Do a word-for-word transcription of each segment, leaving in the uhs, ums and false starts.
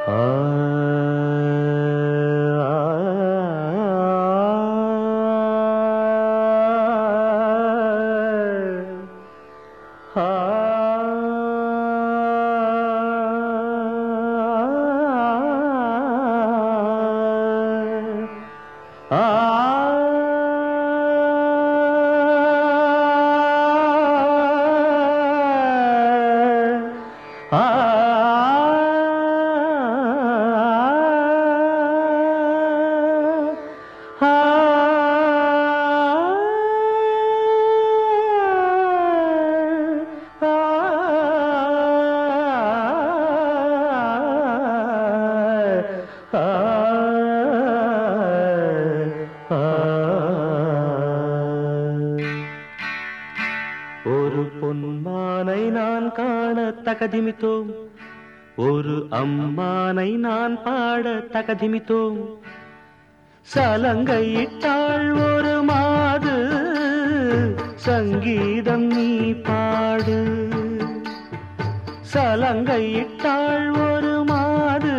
ஒரு பொன்மானை நான் காண தகதிமித்தோம், ஒரு அம்மானை நான் பாட தகதிமித்தோம். சலங்கையிட்டாள் ஒரு மாது, சங்கீதம் நீ பாடு. சலங்கையிட்டாள் ஒரு மாது,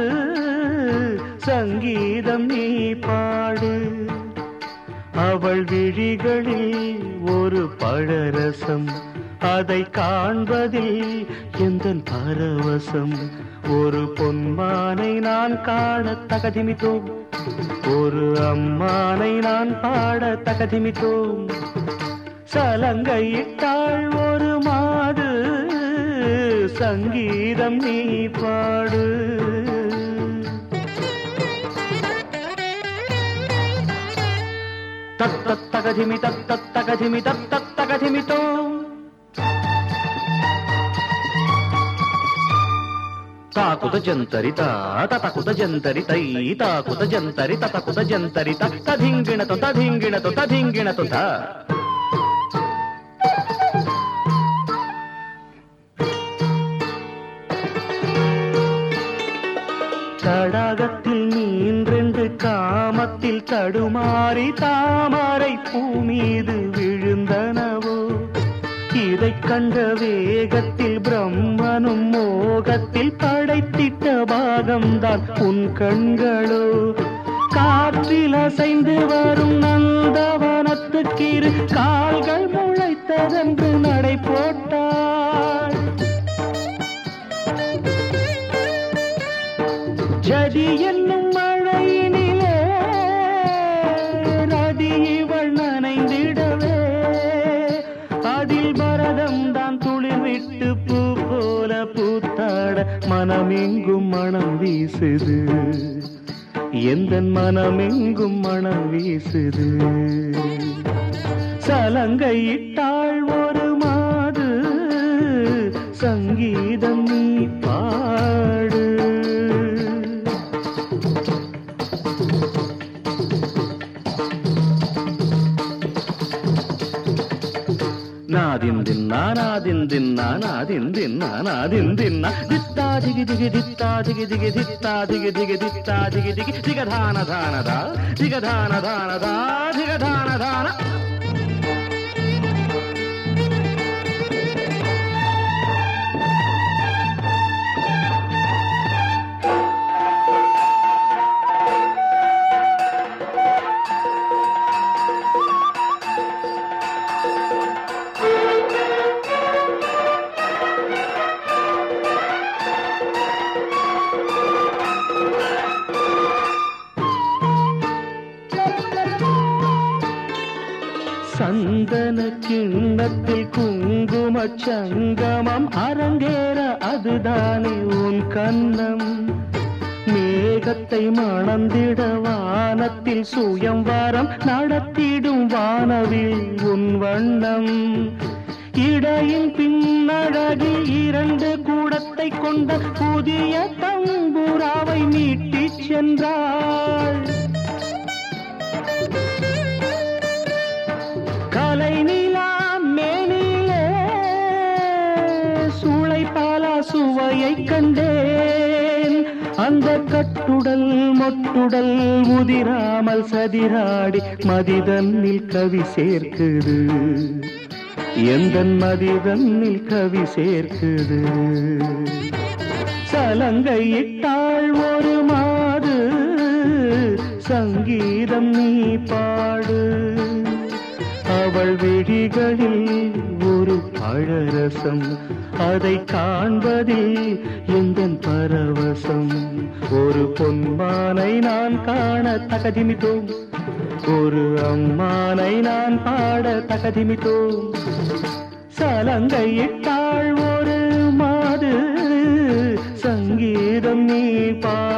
சங்கீதம் நீ பாடு. அவள் விழிகளில் ஒரு பழரசம், அதை காண்பதில் எந்தன் பரவசம். ஒரு பொன்மானை நான் காண தகதிமித்தோம், ஒரு அம்மானை நான் பாட தகதிமித்தோம். சலங்கையிட்டாள் ஒரு மாது, சங்கீதம் நீ பாடு. தத்தத்தகதிமி தத்தத்தகதிமி தத்தத்தகதிமித்தோம். தாக்குத ஜந்தரித ததகுத ஜந்தரிதை, தாக்குத ஜந்தரி ததகுத ஜந்தரித, ததிங்கிணது ததிங்கிணது ததிங்கிணது த. தடாகத்தில் நீன்றென்று காமத்தில் தடுமாறி தாமரை பூ மீது விழுந்தனவோ. இதை கண்ட வேகத்தில் பிரம்மனும் மோகத்தில் படைத்திட்ட பாகம்தான் உன் கண்களோ. காற்றில் அசைந்து வரும் நந்தவனத்துக்கிரு கால்கள் முளைத்ததென்று நடை போட்டாள். ஜதி என்னும் மழையினிலே நதி இவள் நனைந்திடவே, அதில் பரதம் தான் துளிர் விட்டு பூ போல பூத்தாட மனமெங்கும் மனம் வீசுது, எந்தன் மனமெங்கும் மனம் வீசுது. சலங்கையிட்டாள் ஒரு மாது, சங்கீதம் நீ பாடு. நாதிந்தின்னா நாதிந்தின்னா நாதிந்தின்னா நாதிந்தின்னா தித்தா திகி திகி தித்தா திகி திகி தித்தா திகி திகி தித்தா திகி திகி திகதான தானதா திகதான தானதா திகதான தான. சந்தன கிண்ணத்தில் குங்கும சங்கமம் அரங்கேற அதுதானே உன் கண்ணம். மேகத்தை மணந்திட வானத்தில் சுயம்வரம் நடத்திடும் வானவில் உன் வண்ணம். இடையின் பின்னழகில் இரண்டு கூடத்தை கொண்ட புதிய தம்புராவை மீட்டிச் சென்றாள். கலை நிலா மேனிலே சூளை பாலா சுவையை கண்டேன். அந்த கட்டுடல் மொட்டுடல் முதிராமல் சதிராடி மதிதன்னில் கவி சேர்க்குது, எந்தன் மதிதன்னில் கவி சேர்க்குது. சலங்கையிட்டாள் ஒரு மாது சங்கீதம் நீ பாடு அவள் விழிகளில் ஒரு பழரசம் அதை காண்பதில் எந்தன் பரவசம் ஒரு பொன்மானை நான் காண தகதிமித்தோம் ஒரு அம்மானை நான் பாட தகதிமித்தோம் சலங்கையிட்டாள் ஒரு மாது சங்கீதம் நீ பா